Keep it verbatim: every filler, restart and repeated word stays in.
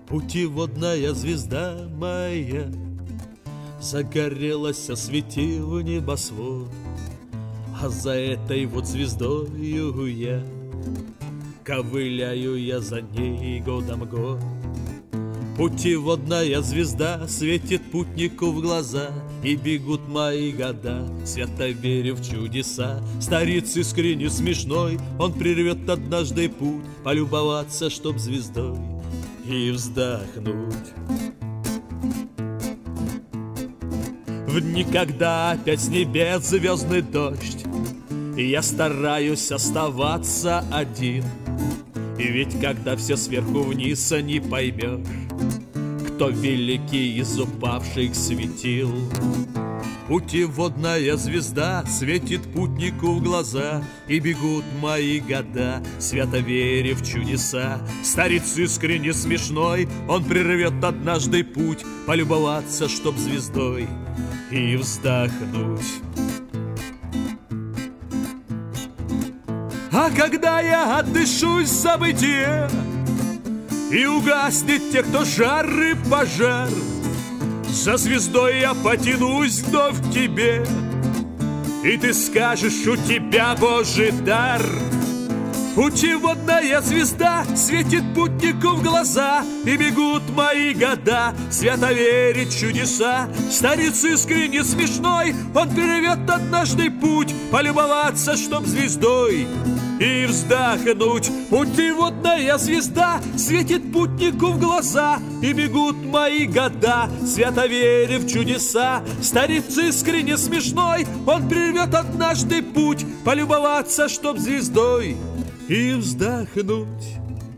Путеводная звезда моя загорелась, осветив небосвод, а за этой вот звездою я ковыляю я за ней годом год. Путеводная звезда светит путнику в глаза, и бегут мои года, свято верю в чудеса. Старец искренне смешной, он прервет однажды путь, полюбоваться, чтоб звездой и вздохнуть. В дни, когда опять с небес звездный дождь, и я стараюсь оставаться один. И ведь когда все сверху вниз, не поймешь, кто великий из упавших светил. Путеводная звезда светит путнику в глаза, и бегут мои года, свято веря в чудеса. Старец искренне смешной, он прервет однажды путь, полюбоваться, чтоб звездой и вздохнуть. А когда я отдышусь в забытие, и угаснет тех, кто жар и пожар, за звездой я потянусь вновь к тебе, и ты скажешь, у тебя Божий дар. Путеводная звезда светит путнику в глаза, и бегут мои года, свято верит чудеса. Старец искренне смешной, он перервет однажды путь, полюбоваться, чтоб звездой и вздохнуть. Путеводная звезда светит путнику в глаза, и бегут мои года, свято веря в чудеса. Старец искренне смешной, он прервет однажды путь, полюбоваться, чтоб звездой и вздохнуть.